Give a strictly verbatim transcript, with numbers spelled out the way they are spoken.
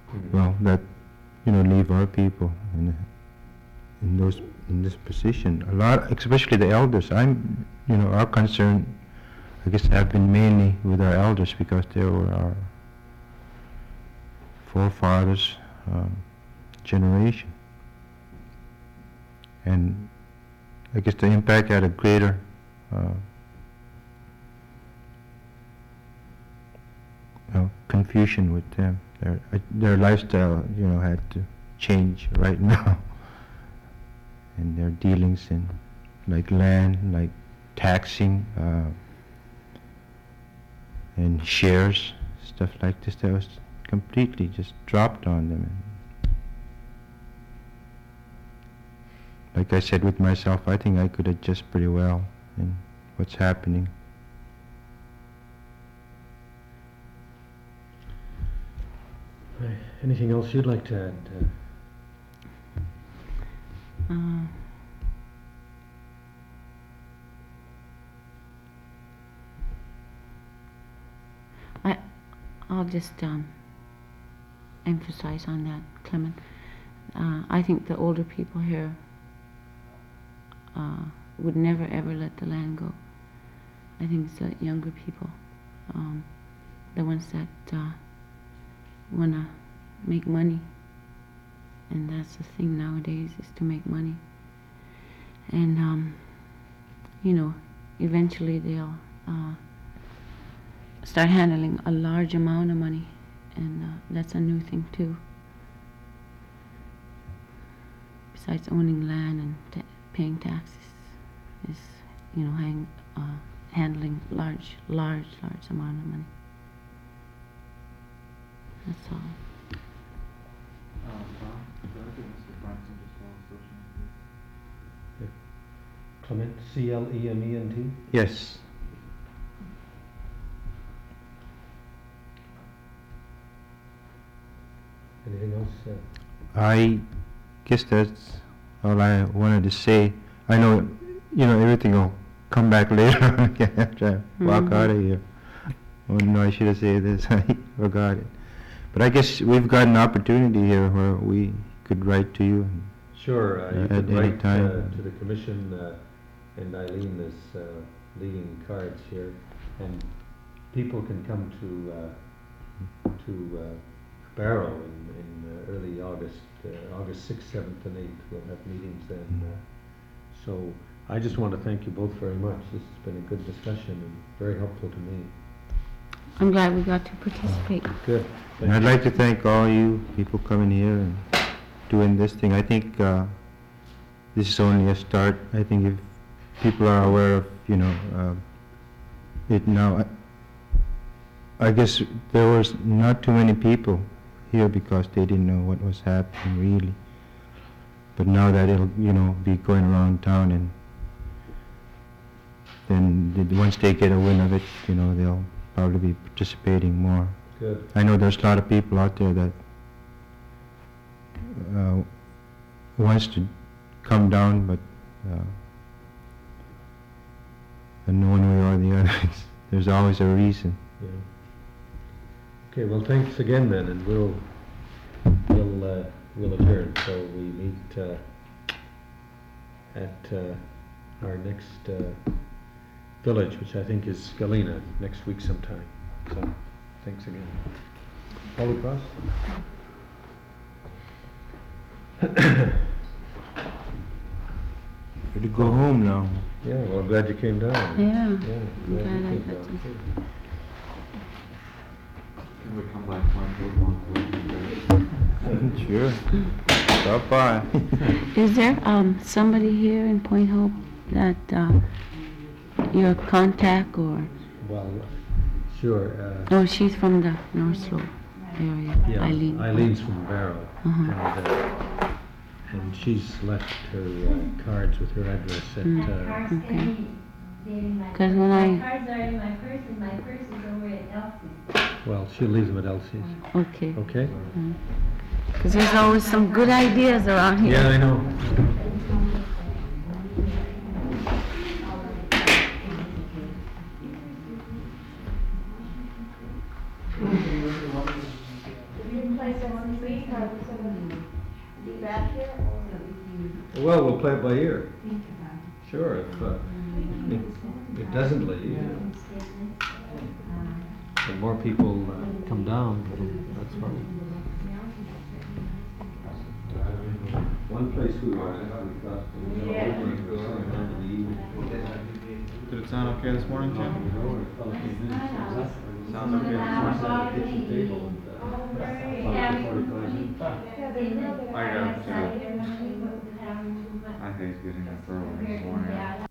well, that, you know, leave our people in, in those, in this position. A lot, especially the elders. I'm, you know, our concern, I guess, have been mainly with our elders because they were our forefathers' um, generation. And I guess the impact had a greater uh, you know, confusion with them. Their, uh, their lifestyle, you know, had to change right now. And their dealings in like land, like taxing, uh, and shares, stuff like this, that was completely just dropped on them. And like I said with myself, I think I could adjust pretty well in what's happening. Right. Anything else you'd like to add? Uh, Uh, I, I'll just um, emphasize on that, Clement. Uh, I think the older people here uh, would never ever let the land go. I think it's the younger people, um, the ones that uh, want to make money. And that's the thing nowadays, is to make money. And, um, you know, eventually they'll uh, start handling a large amount of money. And uh, that's a new thing too. Besides owning land and ta paying taxes, is, you know, hang, uh, handling large, large, large amount of money. That's all. Clement, C L E M E N T? Yes. Anything else? Uh, I guess that's all I wanted to say. I know, you know, everything will come back later after I walk Mhm. out of here. Oh no, I should have said this. I forgot it. But I guess we've got an opportunity here where we could write to you. Sure, uh, you Uh, can at any write time. uh, to the commission, uh, and Eileen is uh, leading cards here, and people can come to uh, to uh, Barrow in, in uh, early August, uh, August sixth, seventh, and eighth. We'll have meetings then. Uh, so I just want to thank you both very much. This has been a good discussion and very helpful to me. I'm glad we got to participate. Good. And I'd like to thank all you people coming here and doing this thing. I think uh, this is only a start. I think if people are aware of, you know, uh, it now, I, I guess there was not too many people here because they didn't know what was happening really. But now that it'll, you know, be going around town, and then the, once they get a win of it, you know, they'll probably be participating more. Good. I know there's a lot of people out there that uh, wants to come down, but uh, in one way or the other, there's always a reason. Yeah. Okay, well, thanks again then, and we'll we'll uh, we'll adjourn. So we meet uh, at uh, our next uh, village, which I think is Galena, next week sometime. So thanks again. Holy Cross. Ready to go home now. Yeah, well, I'm glad you came down. Yeah, Yeah, I'm glad glad you I came got down. to. Can we come back one more Sure. Stop by. Is there um, somebody here in Point Hope that uh, your contact or? Well, sure. Uh, Oh, she's from the North Slope area, yeah, Eileen. Eileen from Barrow, Uh-huh. and, uh, and she's left her uh, cards with her address at. Mm. Uh, Cards Okay. in the- in my 'Cause when my I- cards are in my purse, and my purse is over at Elsie's. well, she'll leave them at Elsie's. Okay. Okay. Because there's always some good ideas around here. Yeah, I know. You didn't place Be back here or? Well, we'll play it by ear. Sure, if, uh, it, it doesn't leave, you know, and more people uh, come down, that's fine. One place we were at, we got, we got Yeah. over going down to the evening. Did it sound okay this morning, Jim? Sounds okay this morning? Kitchen table and, uh, Yeah. I got it too. I hate getting up early in the morning.